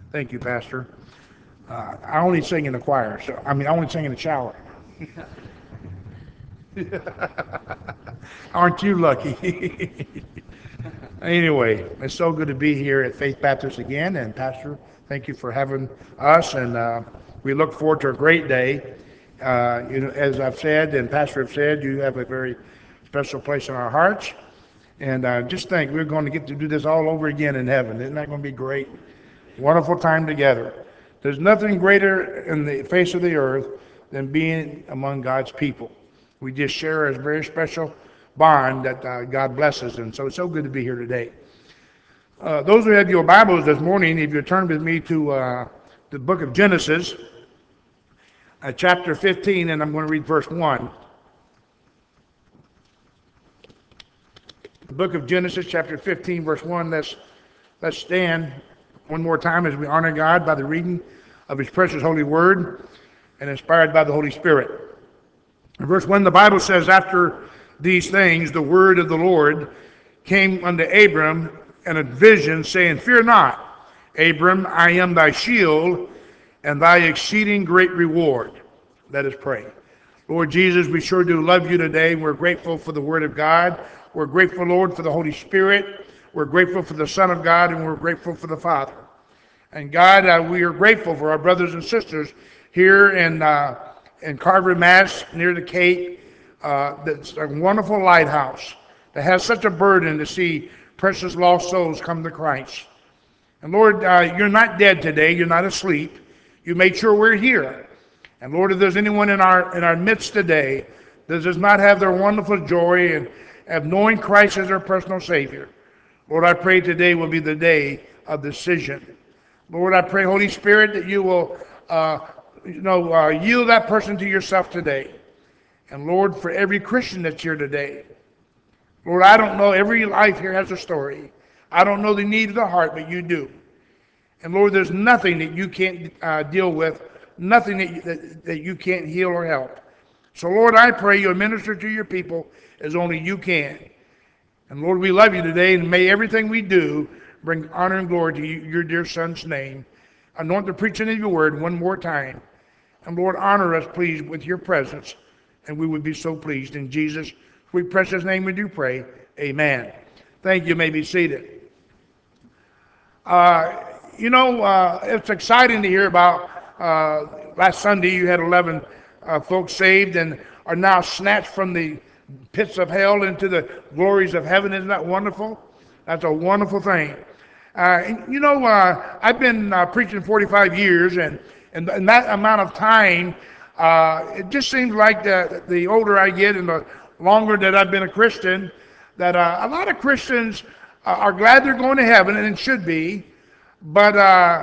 Thank you, Pastor. I only sing in the choir, I only sing in the shower. Aren't you lucky? Anyway, it's so good to be here at Faith Baptist again. And Pastor, thank you for having us. And we look forward to a great day. As I've said and Pastor have said, you have a very special place in our hearts. And just think, we're going to get to do this all over again in heaven. Isn't that going to be great? Wonderful time together. There's nothing greater in the face of the earth than being among God's people. We just share a very special bond that God blesses. And so it's so good to be here today. Those who have your Bibles this morning, if you turn with me to the book of Genesis, chapter 15, and I'm going to read verse 1. The book of Genesis, chapter 15, verse 1. Let's stand one more time as we honor God by the reading of His precious holy word and inspired by the Holy Spirit. In verse 1, the Bible says, "After these things, the word of the Lord came unto Abram in a vision, saying, Fear not, Abram, I am thy shield and thy exceeding great reward." Let us pray. Lord Jesus, we sure do love you today. We're grateful for the word of God. We're grateful, Lord, for the Holy Spirit. We're grateful for the Son of God, and we're grateful for the Father. And God, we are grateful for our brothers and sisters here in Carver, Mass, near the Cape. That's a wonderful lighthouse that has such a burden to see precious lost souls come to Christ. And Lord, you're not dead today. You're not asleep. You made sure we're here. And Lord, if there's anyone in our midst today that does not have their wonderful joy and of knowing Christ as their personal Savior, Lord, I pray today will be the day of decision. Lord, I pray, Holy Spirit, that you will yield that person to yourself today. And Lord, for every Christian that's here today, Lord, I don't know, every life here has a story. I don't know the need of the heart, but you do. And Lord, there's nothing that you can't deal with, nothing that you can't heal or help. So Lord, I pray you'll minister to your people as only you can. And Lord, we love you today, and may everything we do bring honor and glory to your dear Son's name. Anoint the preaching of your word one more time. And Lord, honor us, please, with your presence, and we would be so pleased. In Jesus' sweet precious name we do pray. Amen. Thank you. You may be seated. It's exciting to hear about last Sunday you had 11 folks saved and are now snatched from the pits of hell into the glories of heaven. Isn't that wonderful? That's a wonderful thing. I've been preaching 45 years, and in that amount of time, it just seems like the older I get and the longer that I've been a Christian, that a lot of Christians are glad they're going to heaven, and it should be. But,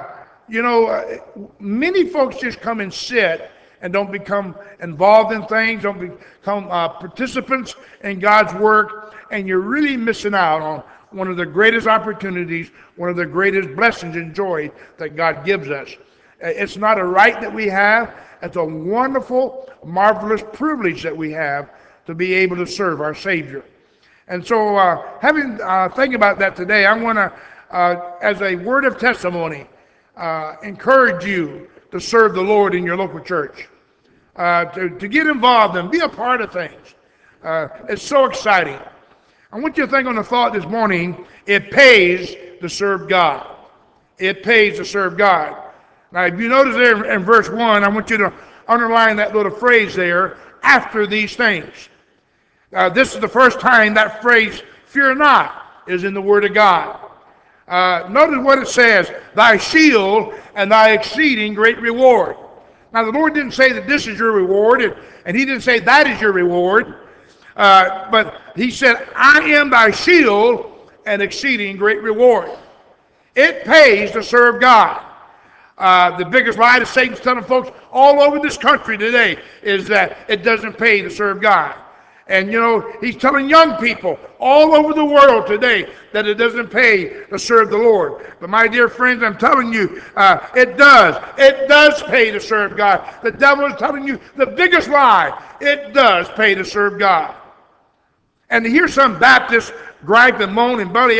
many folks just come and sit and don't become involved in things, don't become participants in God's work, and you're really missing out on one of the greatest opportunities, one of the greatest blessings and joy that God gives us. It's not a right that we have. It's a wonderful, marvelous privilege that we have to be able to serve our Savior. And so, thinking about that today, I want to, as a word of testimony, encourage you to serve the Lord in your local church, to get involved and be a part of things. It's so exciting. I want you to think on the thought this morning, it pays to serve God. It pays to serve God. Now, if you notice there in verse 1, I want you to underline that little phrase there, after these things. This is the first time that phrase, fear not, is in the Word of God. Notice what it says, thy shield and thy exceeding great reward. Now, the Lord didn't say that this is your reward, and He didn't say that is your reward. But He said, I am thy shield and exceeding great reward. It pays to serve God. The biggest lie that Satan's telling folks all over this country today is that it doesn't pay to serve God. And he's telling young people all over the world today that it doesn't pay to serve the Lord. But my dear friends, I'm telling you, it does. It does pay to serve God. The devil is telling you the biggest lie. It does pay to serve God. And to hear some Baptists gripe and moan and bellyache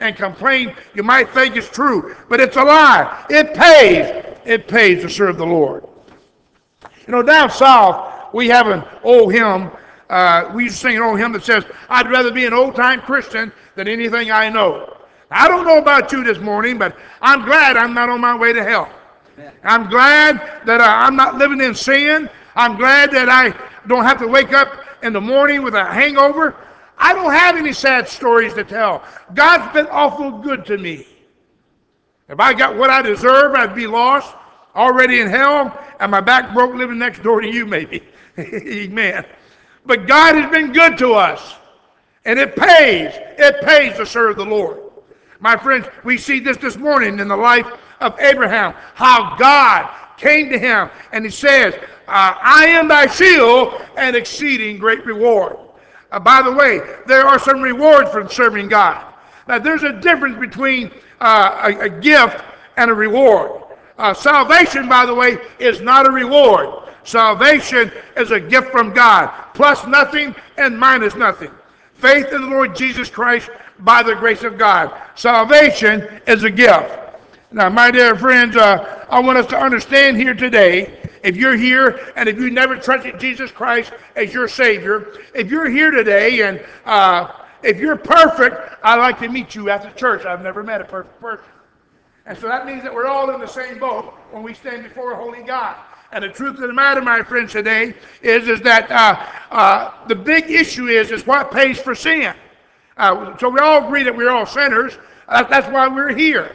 and complain, you might think it's true, but it's a lie. It pays. It pays to serve the Lord. You know, down south, we have an old hymn. We used to sing an old hymn that says, I'd rather be an old-time Christian than anything I know. I don't know about you this morning, but I'm glad I'm not on my way to hell. I'm glad that I'm not living in sin. I'm glad that I don't have to wake up in the morning with a hangover. I don't have any sad stories to tell. God's been awful good to me. If I got what I deserve, I'd be lost, already in hell, and my back broke living next door to you maybe. Amen. But God has been good to us, and it pays. It pays to serve the Lord. My friends, we see this morning in the life of Abraham, how God came to him, and he says, I am thy shield and exceeding great reward. By the way, there are some rewards from serving God. Now, there's a difference between a gift and a reward. Salvation, by the way, is not a reward. Salvation is a gift from God, plus nothing and minus nothing. Faith in the Lord Jesus Christ by the grace of God. Salvation is a gift. Now, my dear friends, I want us to understand here today, if you're here and if you never trusted Jesus Christ as your Savior, if you're here today and if you're perfect, I'd like to meet you after church. I've never met a perfect person. And so that means that we're all in the same boat when we stand before a holy God. And the truth of the matter, my friends, today is that the big issue is what pays for sin. So we all agree that we're all sinners. That's why we're here.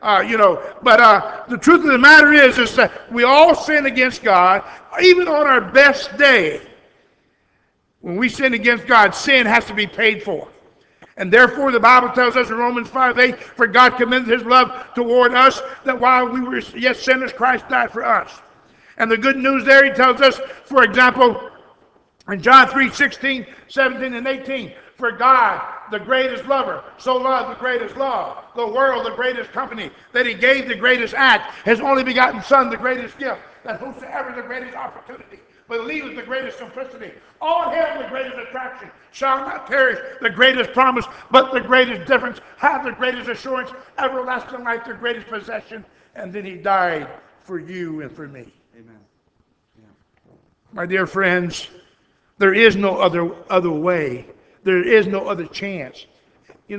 But the truth of the matter is that we all sin against God, even on our best day. When we sin against God, sin has to be paid for. And therefore, the Bible tells us in Romans 5:8, for God commended his love toward us, that while we were yet sinners, Christ died for us. And the good news there, he tells us, for example, in John 3:16, 17, and 18, for God, the greatest lover, so loved the greatest love, the world, the greatest company, that he gave the greatest act, his only begotten Son, the greatest gift, that whosoever the greatest opportunity, believeth the greatest simplicity, on him the greatest attraction, shall not perish, the greatest promise, but the greatest difference, have the greatest assurance, everlasting life, the greatest possession, and then he died for you and for me. Amen. Yeah. My dear friends, there is no other way. There is no other chance. We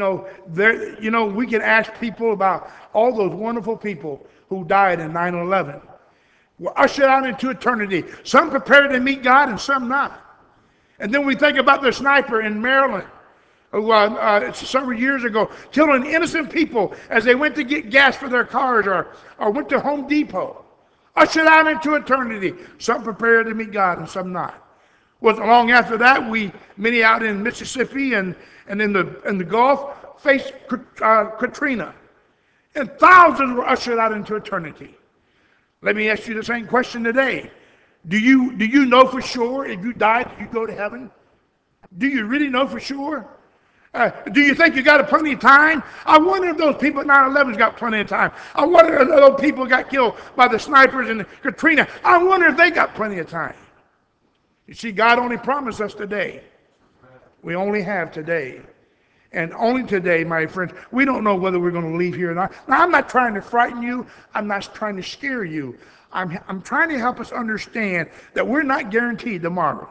can ask people about all those wonderful people who died in 9/11. Were ushered out into eternity. Some prepared to meet God and some not. And then we think about the sniper in Maryland, who several years ago, killing innocent people as they went to get gas for their cars or went to Home Depot. Ushered out into eternity. Some prepared to meet God and some not. Wasn't long after that, many out in Mississippi and in the Gulf faced Katrina. And thousands were ushered out into eternity. Let me ask you the same question today. Do you know for sure if you died, you go to heaven? Do you really know for sure? Do you think you got plenty of time? I wonder if those people at 9/11 got plenty of time. I wonder if those people got killed by the snipers in Katrina. I wonder if they got plenty of time. You see, God only promised us today. We only have today. And only today, my friends, we don't know whether we're going to leave here or not. Now, I'm not trying to frighten you. I'm not trying to scare you. I'm trying to help us understand that we're not guaranteed tomorrow.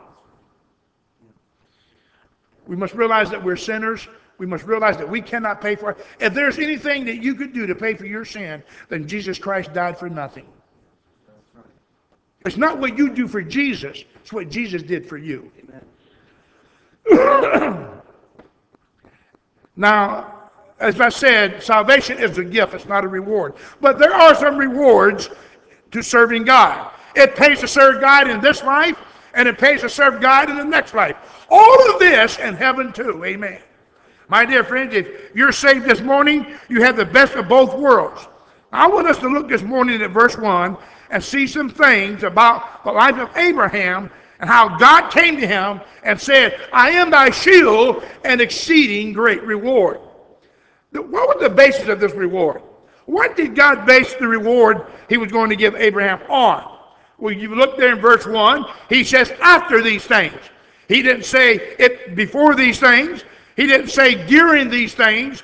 We must realize that we're sinners. We must realize that we cannot pay for it. If there's anything that you could do to pay for your sin, then Jesus Christ died for nothing. It's not what you do for Jesus. It's what Jesus did for you. Amen. Now, as I said, salvation is a gift. It's not a reward. But there are some rewards to serving God. It pays to serve God in this life, and it pays to serve God in the next life. All of this in heaven too. Amen. My dear friends, if you're saved this morning, you have the best of both worlds. I want us to look this morning at verse 1 and see some things about the life of Abraham and how God came to him and said, I am thy shield and exceeding great reward. What was the basis of this reward? What did God base the reward he was going to give Abraham on? Well, you look there in verse 1, he says, after these things. He didn't say it before these things. He didn't say during these things.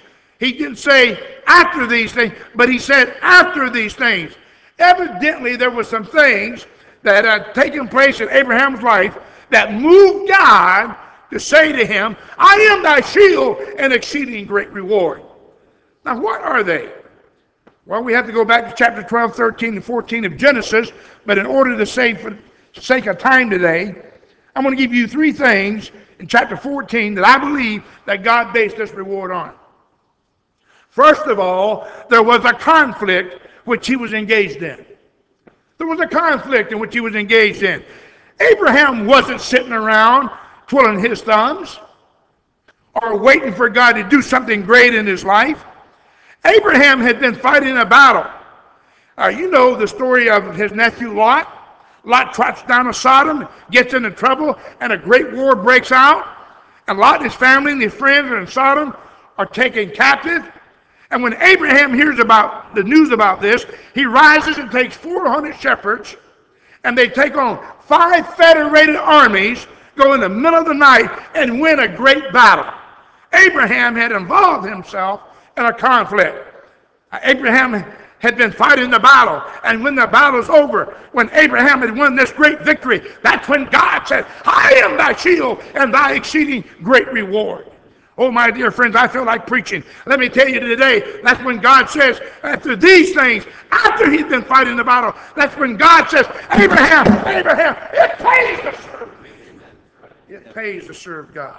He didn't say after these things, but he said after these things. Evidently, there were some things that had taken place in Abraham's life that moved God to say to him, I am thy shield and exceeding great reward. Now, what are they? Well, we have to go back to chapter 12, 13, and 14 of Genesis, but in order to save for the sake of time today, I'm going to give you three things in chapter 14 that I believe that God based this reward on. First of all, there was a conflict which he was engaged in. There was a conflict in which he was engaged in. Abraham wasn't sitting around twiddling his thumbs or waiting for God to do something great in his life. Abraham had been fighting a battle. You know the story of his nephew Lot. Lot trots down to Sodom, gets into trouble, and a great war breaks out. And Lot and his family and his friends in Sodom are taken captive. And when Abraham hears about the news about this, he rises and takes 400 shepherds, and they take on 5 federated armies, go in the middle of the night, and win a great battle. Abraham had involved himself in a conflict. Abraham had been fighting the battle, and when the battle's over, when Abraham had won this great victory, that's when God said, I am thy shield and thy exceeding great reward. Oh, my dear friends, I feel like preaching. Let me tell you today, that's when God says, after these things, after he's been fighting the battle, that's when God says, Abraham, Abraham, it pays to serve me. It pays to serve God.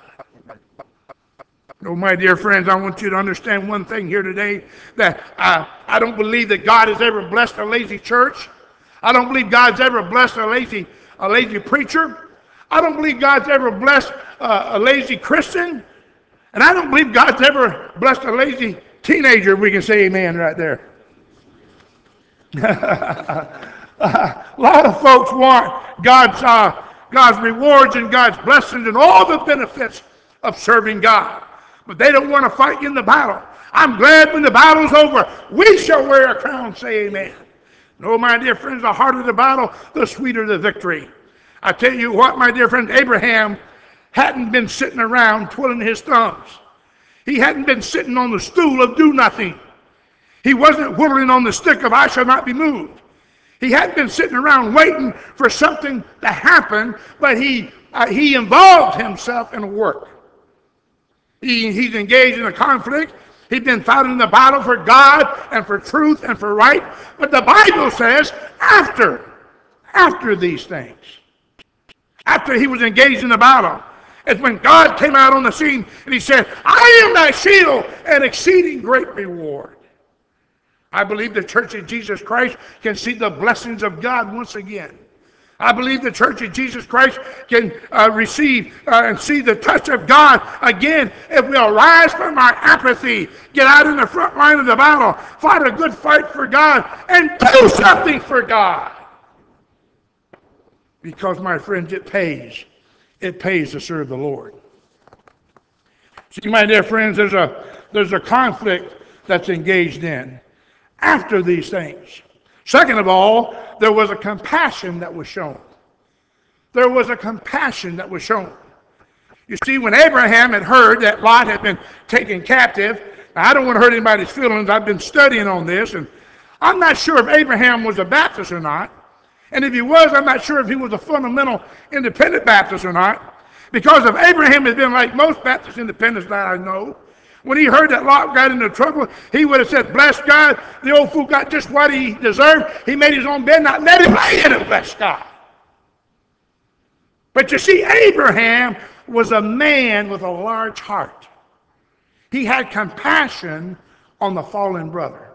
Oh, my dear friends, I want you to understand one thing here today, that I don't believe that God has ever blessed a lazy church. I don't believe God's ever blessed a lazy preacher. I don't believe God's ever blessed a lazy Christian. And I don't believe God's ever blessed a lazy teenager. We can say amen right there. A lot of folks want God's rewards and God's blessings and all the benefits of serving God. But they don't want to fight in the battle. I'm glad when the battle's over, we shall wear a crown, say amen. No, my dear friends, the harder the battle, the sweeter the victory. I tell you what, my dear friend, Abraham hadn't been sitting around twiddling his thumbs. He hadn't been sitting on the stool of do nothing. He wasn't whittling on the stick of I shall not be moved. He hadn't been sitting around waiting for something to happen, but he involved himself in a work. He's engaged in a conflict. He's been fighting the battle for God and for truth and for right. But the Bible says after these things, after he was engaged in the battle, it's when God came out on the scene and he said, I am thy shield and exceeding great reward. I believe the Church of Jesus Christ can see the blessings of God once again. I believe the Church of Jesus Christ can receive and see the touch of God again if we'll rise from our apathy, get out in the front line of the battle, fight a good fight for God, and do something for God. Because, my friends, it pays. It pays to serve the Lord. See, my dear friends, there's a conflict that's engaged in after these things. Second of all, there was a compassion that was shown. There was a compassion that was shown. You see, when Abraham had heard that Lot had been taken captive, now I don't want to hurt anybody's feelings. I've been studying on this, and I'm not sure if Abraham was a Baptist or not. And if he was, I'm not sure if he was a fundamental independent Baptist or not. Because if Abraham had been like most Baptist independents that I know, when he heard that Lot got into trouble, he would have said, bless God, the old fool got just what he deserved. He made his own bed, not let him lay in it, bless God. But you see, Abraham was a man with a large heart. He had compassion on the fallen brother.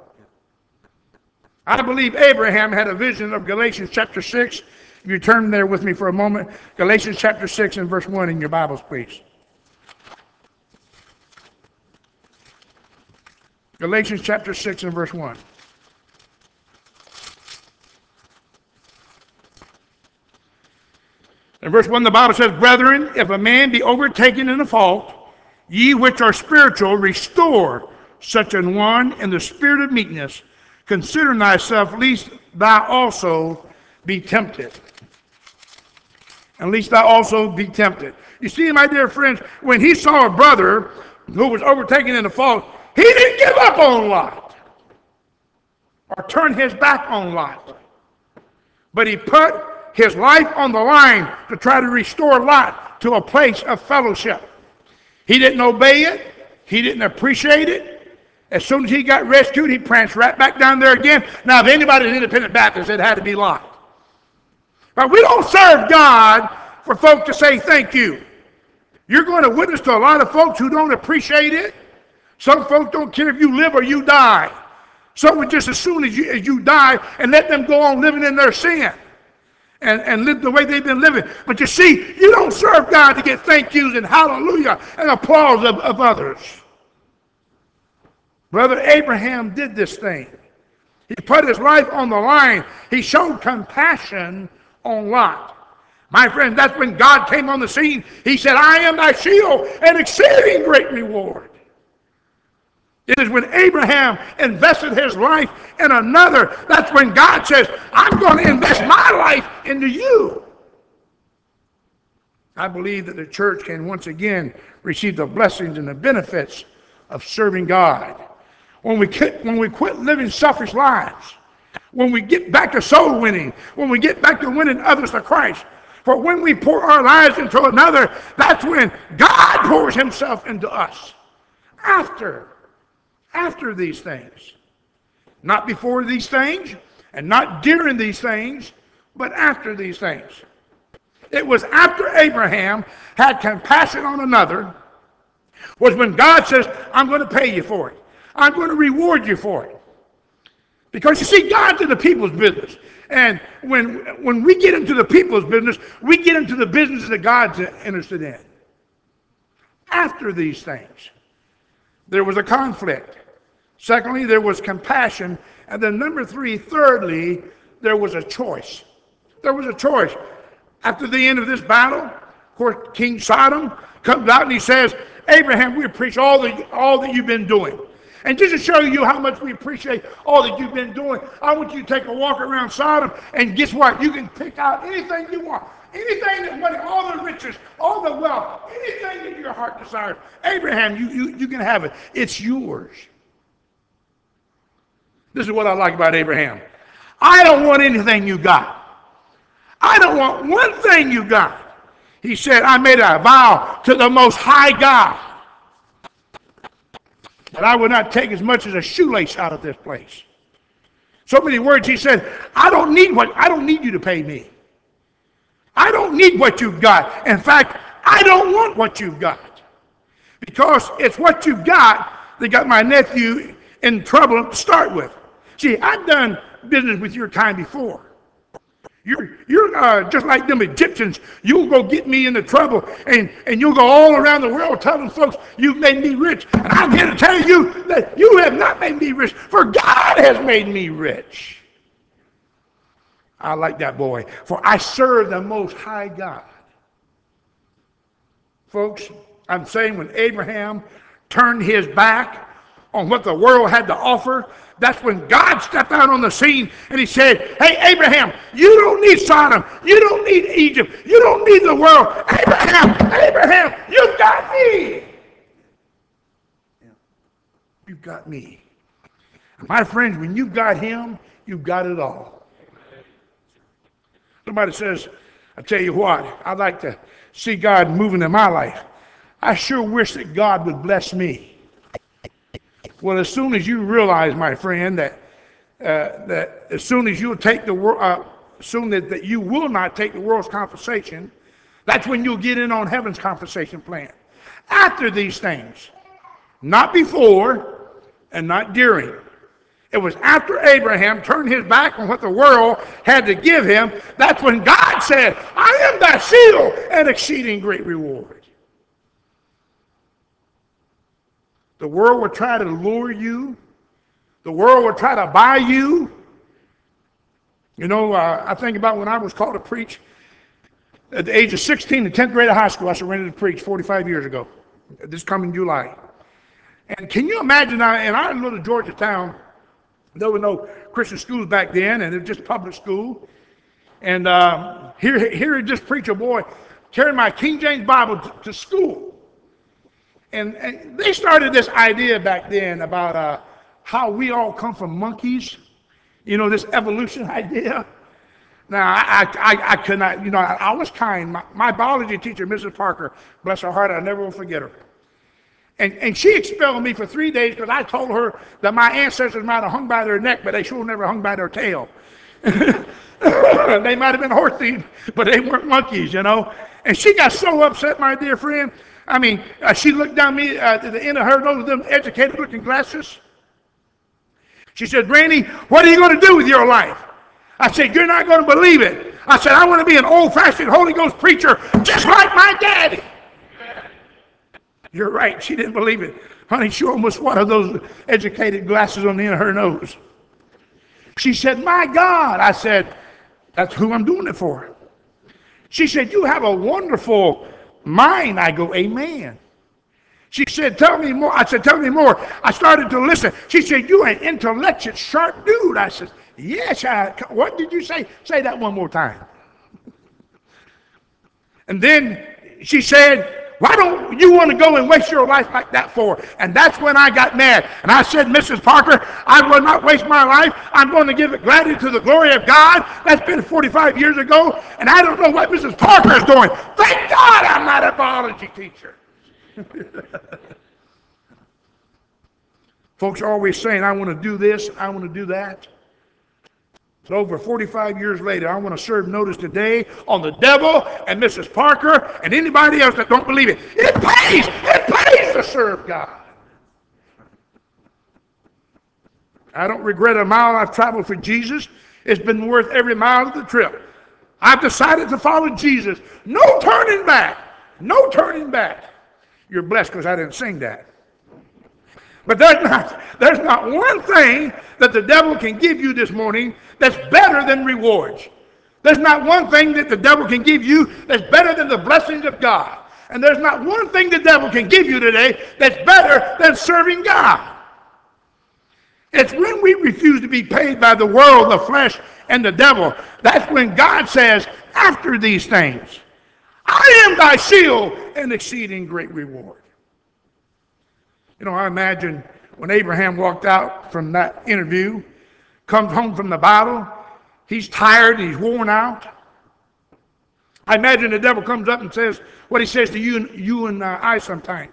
I believe Abraham had a vision of Galatians chapter 6. If you turn there with me for a moment, Galatians chapter 6 and verse 1 in your Bibles, please. Galatians chapter 6 and verse 1. In verse 1, the Bible says, brethren, if a man be overtaken in a fault, ye which are spiritual, restore such an one in the spirit of meekness, consider thyself, lest thou also be tempted. And lest thou also be tempted. You see, my dear friends, when he saw a brother who was overtaken in a fault, He didn't give up on Lot or turn his back on Lot, but he put his life on the line to try to restore Lot to a place of fellowship. He didn't obey it. He didn't appreciate it. As soon as he got rescued, he pranced right back down there again. Now, if anybody's independent Baptist, it had to be Lot. But we don't serve God for folks to say thank you. You're going to witness to a lot of folks who don't appreciate it. Some folks don't care if you live or you die. Some would just as soon as you die and let them go on living in their sin and live the way they've been living. But you see, you don't serve God to get thank yous and hallelujah and applause of others. Brother Abraham did this thing. He put his life on the line. He showed compassion on Lot. My friend, that's when God came on the scene. He said, I am thy shield and exceeding great reward. It is when Abraham invested his life in another, that's when God says, I'm going to invest my life into you. I believe that the church can once again receive the blessings and the benefits of serving God. When we quit living selfish lives, when we get back to soul winning, when we get back to winning others to Christ, for when we pour our lives into another, that's when God pours himself into us. After these things. Not before these things, and not during these things, but after these things. It was after Abraham had compassion on another, was when God says, I'm going to pay you for it. I'm going to reward you for it. Because you see, God's in the people's business. And when we get into the people's business, we get into the business that God's interested in. After these things, there was a conflict. Secondly, there was compassion. And then number three, thirdly, there was a choice. There was a choice. After the end of this battle, of course, King Sodom comes out and he says, Abraham, we appreciate all that you've been doing. And just to show you how much we appreciate all that you've been doing, I want you to take a walk around Sodom, and guess what? You can pick out anything you want. Anything that money, all the riches, all the wealth, anything that your heart desires. Abraham, you can have it. It's yours. This is what I like about Abraham. I don't want anything you got. I don't want one thing you got. He said, I made a vow to the Most High God that I would not take as much as a shoelace out of this place. So many words, he said, I don't need you to pay me. I don't need what you've got. In fact, I don't want what you've got. Because it's what you've got that got my nephew in trouble to start with. See, I've done business with your kind before. You're just like them Egyptians. You'll go get me into trouble, and you'll go all around the world telling folks you've made me rich. And I'm here to tell you that you have not made me rich, for God has made me rich. I like that, boy. For I serve the Most High God. Folks, I'm saying when Abraham turned his back on what the world had to offer, that's when God stepped out on the scene and he said, hey, Abraham, you don't need Sodom. You don't need Egypt. You don't need the world. Abraham, you've got me. You've got me. My friends, when you've got him, you've got it all. Somebody says, I tell you what, I'd like to see God moving in my life. I sure wish that God would bless me. Well, as soon as you realize, my friend, that as soon as you'll take the world, soon that you will not take the world's compensation, that's when you'll get in on heaven's compensation plan. After these things, not before and not during. It was after Abraham turned his back on what the world had to give him. That's when God said, I am thy shield and exceeding great reward. The world will try to lure you. The world will try to buy you. You know, I think about when I was called to preach at the age of 16 in 10th grade of high school. I surrendered to preach 45 years ago, this coming July. And can you imagine, in our little Georgia town, there were no Christian schools back then, and it was just public school. And here just preach a boy carrying my King James Bible to school. And they started this idea back then about how we all come from monkeys. You know, this evolution idea. Now, I could not, I was kind. My biology teacher, Mrs. Parker, bless her heart, I never will forget her. And she expelled me for 3 days because I told her that my ancestors might have hung by their neck, but they sure never hung by their tail. They might have been horse thieves, but they weren't monkeys, And she got so upset, my dear friend. I mean, she looked down me to the end of her nose with them educated-looking glasses. She said, Randy, what are you going to do with your life? I said, you're not going to believe it. I said, I want to be an old-fashioned Holy Ghost preacher just like my daddy. You're right. She didn't believe it. Honey, she almost wanted those educated glasses on the end of her nose. She said, my God. I said, that's who I'm doing it for. She said, you have a wonderful mind. I go, amen. She said, tell me more. I said, tell me more. I started to listen. She said, you're an intellectual, sharp dude. I said, yes. What did you say? Say that one more time. And then she said, why don't you want to go and waste your life like that for? And that's when I got mad. And I said, Mrs. Parker, I will not waste my life. I'm going to give it gladly to the glory of God. That's been 45 years ago. And I don't know what Mrs. Parker is doing. Thank God I'm not a biology teacher. Folks are always saying, I want to do this, I want to do that. So over 45 years later, I want to serve notice today on the devil and Mrs. Parker and anybody else that don't believe it. It pays to serve God. I don't regret a mile I've traveled for Jesus. It's been worth every mile of the trip. I've decided to follow Jesus. No turning back. No turning back. You're blessed because I didn't sing that. But there's not one thing that the devil can give you this morning that's better than rewards. There's not one thing that the devil can give you that's better than the blessings of God. And there's not one thing the devil can give you today that's better than serving God. It's when we refuse to be paid by the world, the flesh, and the devil. That's when God says, after these things, I am thy shield and exceeding great reward. I imagine when Abraham walked out from that interview, comes home from the battle, he's tired, he's worn out. I imagine the devil comes up and says what he says to you and I sometimes.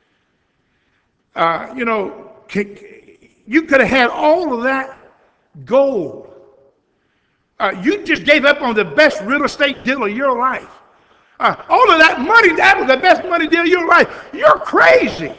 You could have had all of that gold. You just gave up on the best real estate deal of your life. All of that money, that was the best money deal of your life. You're crazy.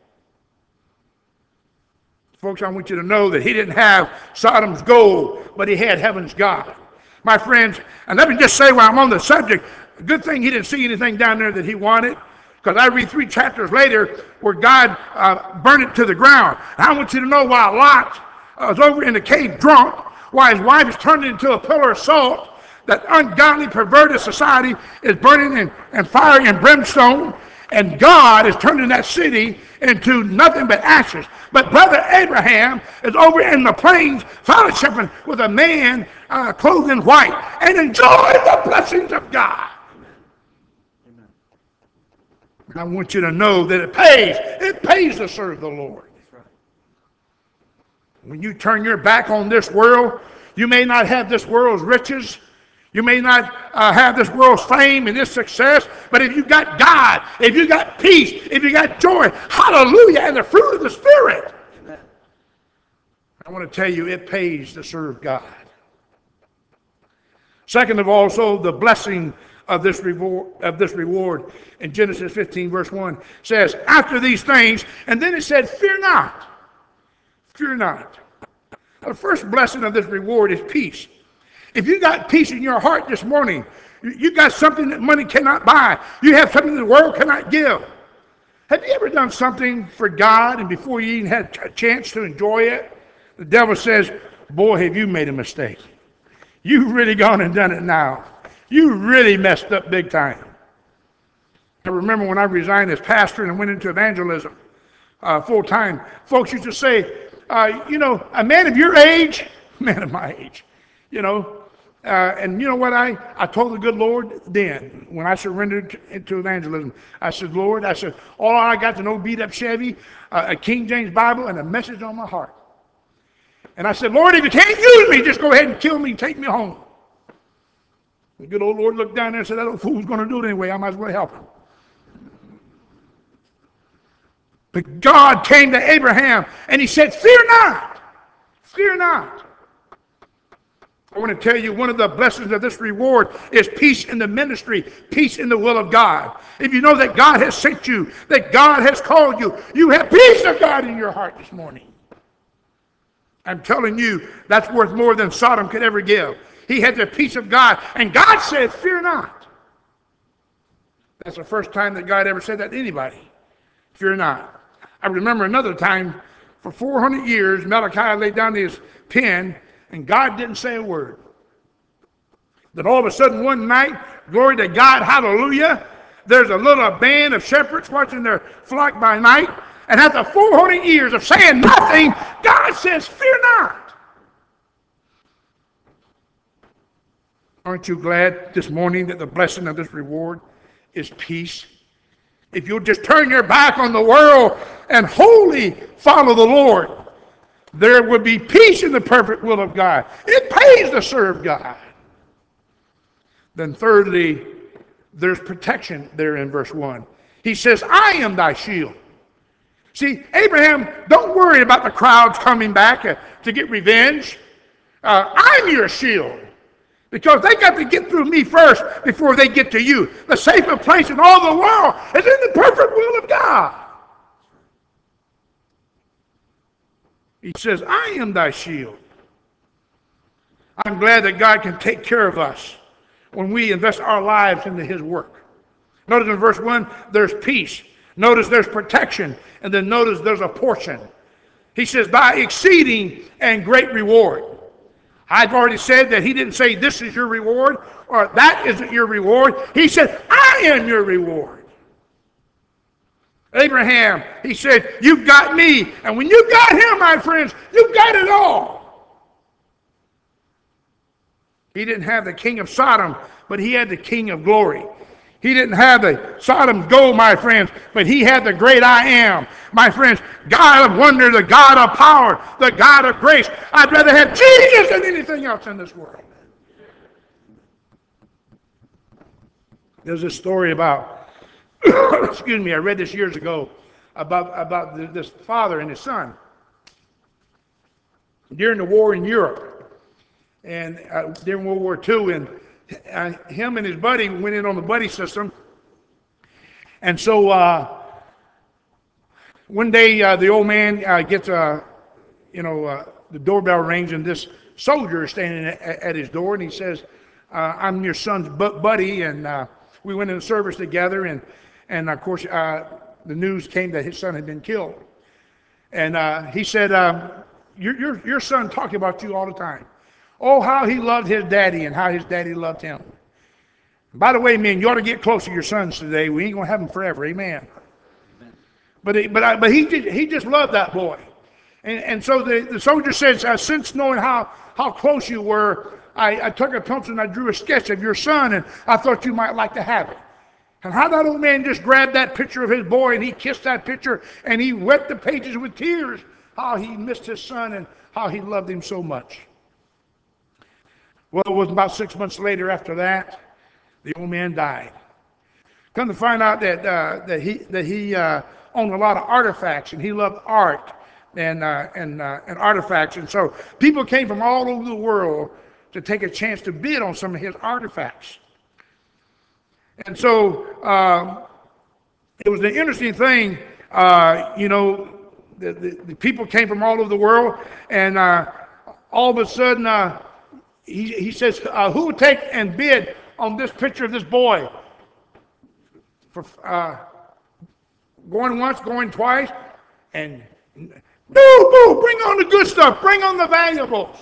Folks, I want you to know that he didn't have Sodom's gold, but he had heaven's God. My friends, and let me just say while I'm on the subject, good thing he didn't see anything down there that he wanted, because I read 3 chapters later where God burned it to the ground. And I want you to know while Lot was over in the cave drunk, while his wife is turned into a pillar of salt, that ungodly, perverted society is burning in fire and brimstone, and God is turning that city into nothing but ashes. But Brother Abraham is over in the plains fellowshipping with a man clothed in white and enjoying the blessings of God. Amen. I want you to know that it pays to serve the Lord. Right. When you turn your back on this world, you may not have this world's riches. You may not have this world's fame and this success, but if you got God, if you got peace, if you got joy, hallelujah, and the fruit of the Spirit, I want to tell you, it pays to serve God. Second of all, so the blessing of this reward in Genesis 15, verse 1 says, after these things, and then it said, fear not. Fear not. The first blessing of this reward is peace. If you got peace in your heart this morning, you got something that money cannot buy. You have something the world cannot give. Have you ever done something for God and before you even had a chance to enjoy it, the devil says, boy, have you made a mistake. You've really gone and done it now. You really messed up big time. I remember when I resigned as pastor and went into evangelism full time, folks used to say, a man of your age, man of my age, And you know what I told the good Lord then, when I surrendered into evangelism, I said, Lord, I said, all I got is an old beat up Chevy, a King James Bible, and a message on my heart. And I said, Lord, if you can't use me, just go ahead and kill me and take me home. The good old Lord looked down there and said, that old fool's going to do it anyway. I might as well help him. But God came to Abraham and he said, fear not, fear not. I want to tell you one of the blessings of this reward is peace in the ministry, peace in the will of God. If you know that God has sent you, that God has called you, you have peace of God in your heart this morning. I'm telling you, that's worth more than Sodom could ever give. He had the peace of God, and God said, fear not. That's the first time that God ever said that to anybody. Fear not. I remember another time, for 400 years, Malachi laid down his pen, and God didn't say a word. Then all of a sudden one night, glory to God, hallelujah, there's a little band of shepherds watching their flock by night, and after 400 years of saying nothing, God says, fear not. Aren't you glad this morning that the blessing of this reward is peace? If you'll just turn your back on the world and wholly follow the Lord, there will be peace in the perfect will of God. It pays to serve God. Then thirdly, there's protection there in verse 1. He says, I am thy shield. See, Abraham, don't worry about the crowds coming back to get revenge. I'm your shield. Because they got to get through me first before they get to you. The safest place in all the world is in the perfect will of God. He says, I am thy shield. I'm glad that God can take care of us when we invest our lives into his work. Notice in verse 1, there's peace. Notice there's protection. And then notice there's a portion. He says, thy exceeding and great reward. I've already said that he didn't say this is your reward or that isn't your reward. He said, I am your reward. Abraham, he said, you've got me. And when you got him, my friends, you got it all. He didn't have the king of Sodom, but he had the king of glory. He didn't have the Sodom's gold, my friends, but he had the great I am. My friends, God of wonder, the God of power, the God of grace. I'd rather have Jesus than anything else in this world. There's a story about, excuse me, I read this years ago, about this father and his son during the war in Europe, and during World War II, and him and his buddy went in on the buddy system. And so one day the old man gets the doorbell rings, and this soldier is standing at his door, and he says, I'm your son's buddy, and we went in the service together, and of course the news came that his son had been killed. And he said, your son talked about you all the time. Oh, how he loved his daddy and how his daddy loved him. By the way, men, you ought to get close to your sons today. We ain't going to have them forever. Amen. But he just loved that boy. And so the soldier says, since knowing how close you were, I took a pencil and I drew a sketch of your son, and I thought you might like to have it. And how that old man just grabbed that picture of his boy, and he kissed that picture, and he wet the pages with tears, how he missed his son and how he loved him so much. Well, it was about 6 months later after that, the old man died. Come to find out that he owned a lot of artifacts, and he loved art and artifacts. And so people came from all over the world to take a chance to bid on some of his artifacts. And so it was an interesting thing, the people came from all over the world, and all of a sudden he says, who would take and bid on this picture of this boy? For going once, going twice, and boo, bring on the good stuff, bring on the valuables.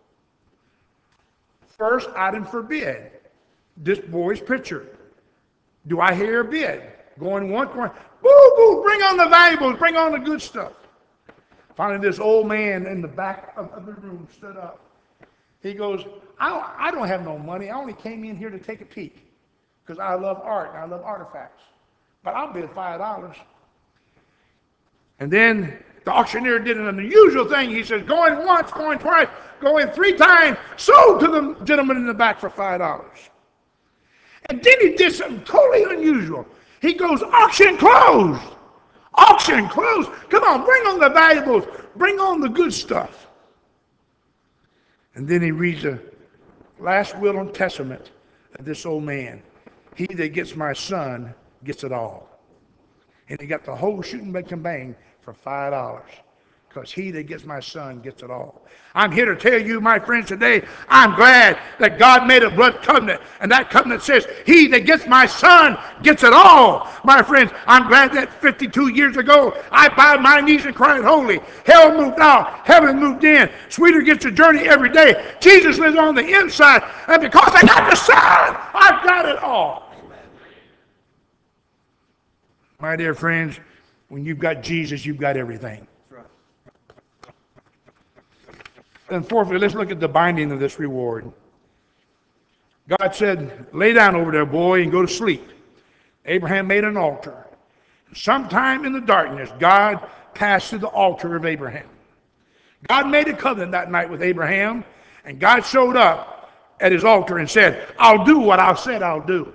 First item for bid, this boy's picture. Do I hear a bid? Going once, going, boo, bring on the valuables, bring on the good stuff. Finally, this old man in the back of the room stood up. He goes, I don't have no money. I only came in here to take a peek because I love art and I love artifacts. But I'll bid $5. And then the auctioneer did an unusual thing. He says, going once, going twice, going 3 times, sold to the gentleman in the back for $5. And then he did something totally unusual. He goes, auction closed. Auction closed. Come on, bring on the valuables. Bring on the good stuff. And then he reads the last will and testament of this old man. He that gets my son gets it all. And he got the whole shooting bang for $5. Because he that gets my son gets it all. I'm here to tell you, my friends, today, I'm glad that God made a blood covenant. And that covenant says, he that gets my son gets it all. My friends, I'm glad that 52 years ago, I bowed my knees and cried, holy. Hell moved out. Heaven moved in. Sweeter gets the journey every day. Jesus lives on the inside. And because I got the son, I've got it all. My dear friends, when you've got Jesus, you've got everything. And fourthly, let's look at the binding of this reward. God said, lay down over there, boy, and go to sleep. Abraham made an altar. Sometime in the darkness, God passed through the altar of Abraham. God made a covenant that night with Abraham, and God showed up at his altar and said, I'll do what I said I'll do.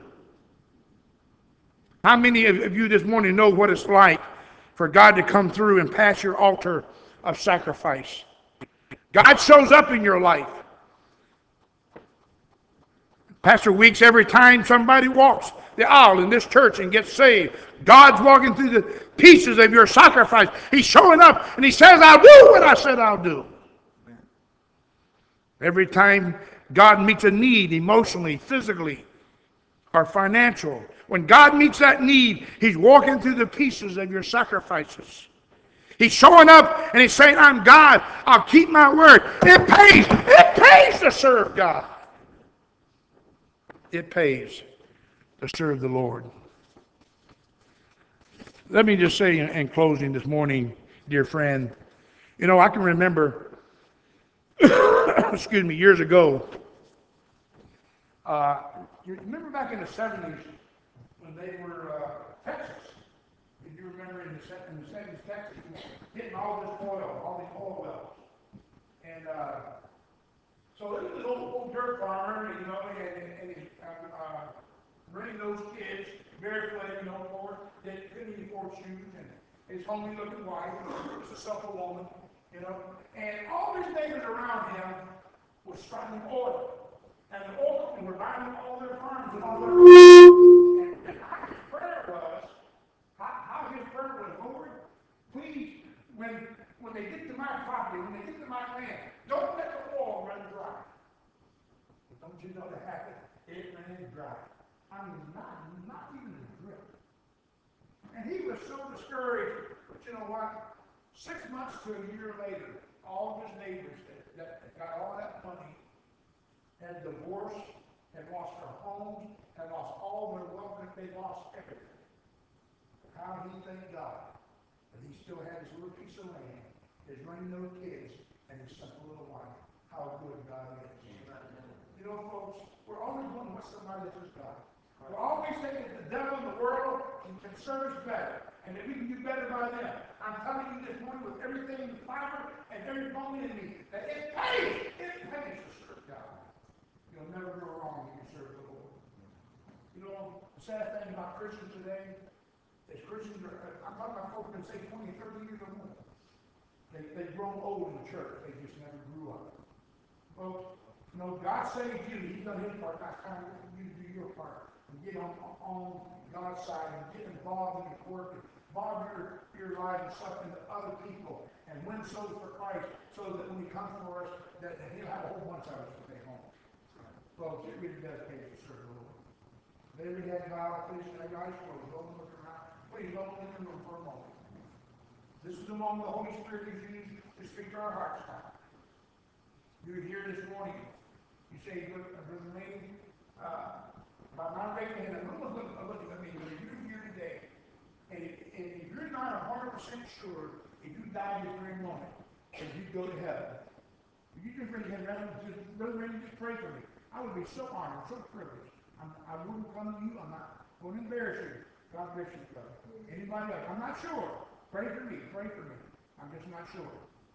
How many of you this morning know what it's like for God to come through and pass your altar of sacrifice? God shows up in your life. Pastor Weeks, every time somebody walks the aisle in this church and gets saved, God's walking through the pieces of your sacrifice. He's showing up and he says, I'll do what I said I'll do. Every time God meets a need emotionally, physically, or financial, when God meets that need, he's walking through the pieces of your sacrifices. He's showing up and he's saying, I'm God. I'll keep my word. It pays. It pays to serve God. It pays to serve the Lord. Let me just say in closing this morning, dear friend, you know, I can remember, excuse me, years ago, you remember back in the 70s when they were Texas? If you remember in the 70s, Texas was getting all this oil, all these oil wells. And so there was this old dirt farmer, you know, and he's bringing those kids, barefoot, you know, forward, they couldn't even afford shoes, and his homely looking wife was a supple woman, you know, and all his neighbors around him was finding oil. And the oil company were buying all their farms and all their and how his prayer was, how his prayer was, Lord, please, when they get to my property, when they get to my land, don't let the oil run dry. Don't you know that happened? It ran dry. I mean, not even a drip. And he was so discouraged, but you know what? 6 months to a year later, all of his neighbors that got all that money had divorced, had lost their homes, had lost all their wealth, they lost everything. How he thanked God that he still had his little piece of land, his running little kids, and his simple little wife. How good God is. You know, folks, we're always wondering what somebody does God. We're always thinking that the devil in the world can serve us better, and that we can do better by them. I'm telling you this morning with everything in the fiber and every bone in me, that it pays to serve God. You'll never go wrong when you serve the Lord. You know, the sad thing about Christians today is Christians are, I'm talking about folks who have been saved 20, 30 years or more. They've grown old in the church. They just never grew up. Folks, you know, God saved you. He's done his part. Now it's time for you to do your part. And get on God's side and get involved in his work and involve your life and stuff into other people and win souls for Christ so that when he comes for us, that he'll have a whole bunch of us to take home. Folks, it really does pay to serve the Lord. Every head bowed, please have your eyes closed. Don't look around. Please don't look in the room for a moment. This is the moment the Holy Spirit is used to speak to our hearts now. You're here this morning. You say, Brother Ray, by my raising hand, I'm looking at me, but if you're here today, and if you're not 100% sure if you die this very moment, if you go to heaven, If you just raise your hand, Brother Randy, just pray for me. I would be so honored, so privileged. I wouldn't come to you. I'm not going to embarrass you. God bless you, brother. Anybody else? I'm not sure. Pray for me. Pray for me. I'm just not sure.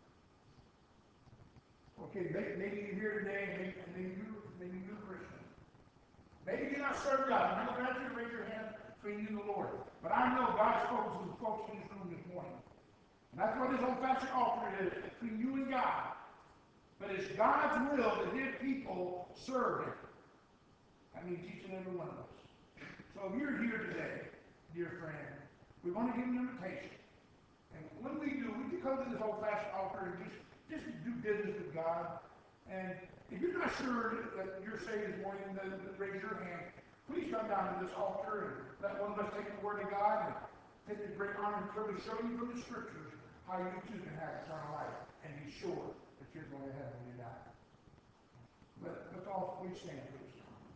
Okay, maybe you're here today, and maybe you're a Christian. Maybe you're not serving God. I'm not going to ask you to raise your hand between you and the Lord. But I know God spoke to the folks in this room this morning. And that's what this old-fashioned altar is, between you and God. But it's God's will that his people serve him. That means each and every one of us. So if you're here today, dear friend, we want to give you an invitation. And when we do, we can come to this old-fashioned altar and just do business with God. And if you're not sure that you're saved this morning, then raise your hand. Please come down to this altar and let one of us take the Word of God and take the great honor and privilege show you from the Scriptures how you too can have eternal life and be sure that you're going to heaven when you die. Let's all please stand, please.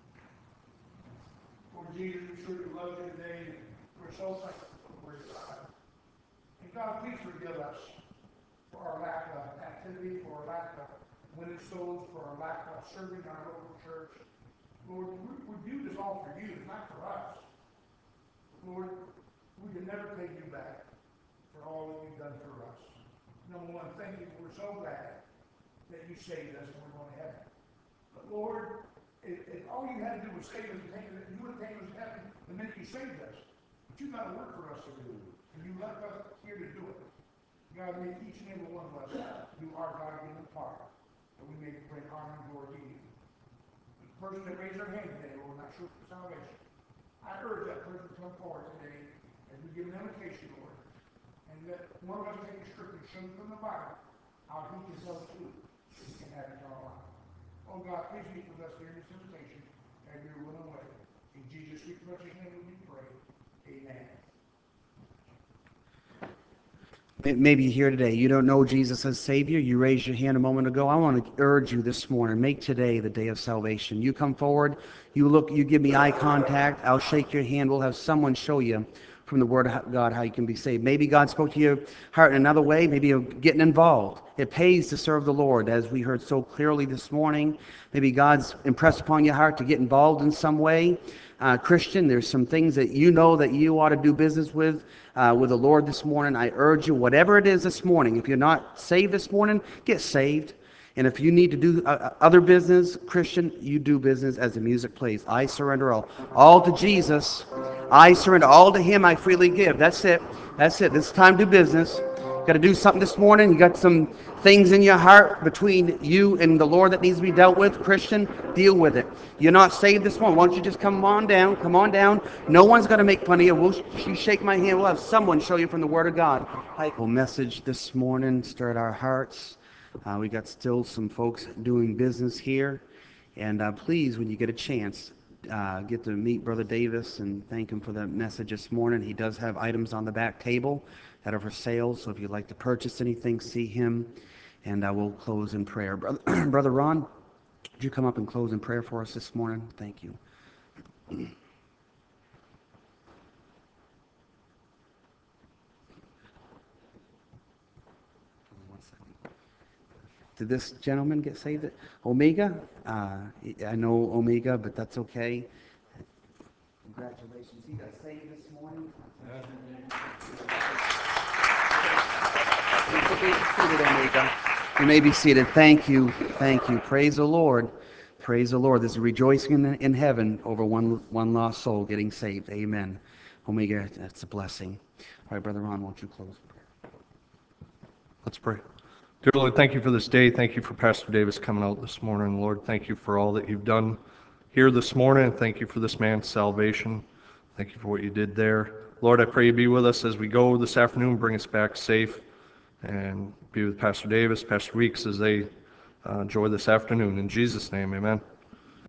Lord Jesus, we surely love you today. We're so thankful for the Word of God. And God, please forgive us for our lack of activity, for our lack of winning souls, for our lack of serving our local church. Lord, we do this all for you, not for us. Lord, we can never pay you back for all that you've done for us. Number one, thank you. We're so glad that you saved us and we're going to heaven. But Lord, if all you had to do was save us, you would have taken us to heaven the minute you saved us. But you've got to work for us to do it. And you left us here to do it. God, may each and every one of us do our God-given part, that we may bring honor and glory to you. The person that raised their hand today, Lord, not sure for salvation, I urge that person to come forward today as we give an invitation, Lord, and let one of us take a scripture and show you from the Bible how he can help you so you can have eternal life. Oh God, please meet with us during this invitation and your will and way. In Jesus' sweet precious name we pray. Amen. Maybe you're here today, you don't know Jesus as Savior, you raised your hand a moment ago. I want to urge you this morning, make today the day of salvation. You come forward, you give me eye contact, I'll shake your hand, we'll have someone show you from the Word of God how you can be saved. Maybe God spoke to your heart in another way, maybe you're getting involved. It pays to serve the Lord, as we heard so clearly this morning. Maybe God's impressed upon your heart to get involved in some way. Christian, there's some things that you know that you ought to do business with the Lord this morning. I urge you, whatever it is this morning, if you're not saved this morning, get saved. And if you need to do other business, Christian, you do business as the music plays. I surrender all to Jesus. I surrender all to Him. I freely give. That's it. That's it. This time to do business. Got to do something this morning. You got some things in your heart between you and the Lord that needs to be dealt with. Christian, deal with it. You're not saved this morning. Why don't you just come on down? Come on down. No one's going to make fun of you. You shake my hand. We'll have someone show you from the Word of God. Message this morning stirred our hearts. We got still some folks doing business here. And please, when you get a chance, get to meet Brother Davis and thank him for the message this morning. He does have items on the back table that are for sale, so if you'd like to purchase anything, see him. And I will close in prayer. Brother Ron, would you come up and close in prayer for us this morning? Thank you. Did this gentleman get saved? Omega? I know Omega, but that's okay. Congratulations. He got saved this morning. You may be seated, Omega. You may be seated. Thank you. Thank you. Praise the Lord. Praise the Lord. There's a rejoicing in heaven over one lost soul getting saved. Amen. Omega, that's a blessing. All right, Brother Ron, won't you close? Let's pray. Dear Lord, thank you for this day. Thank you for Pastor Davis coming out this morning. Lord, thank you for all that you've done here this morning. Thank you for this man's salvation. Thank you for what you did there. Lord, I pray you be with us as we go this afternoon, bring us back safe, and be with Pastor Davis, Pastor Weeks as they enjoy this afternoon. In Jesus' name, amen.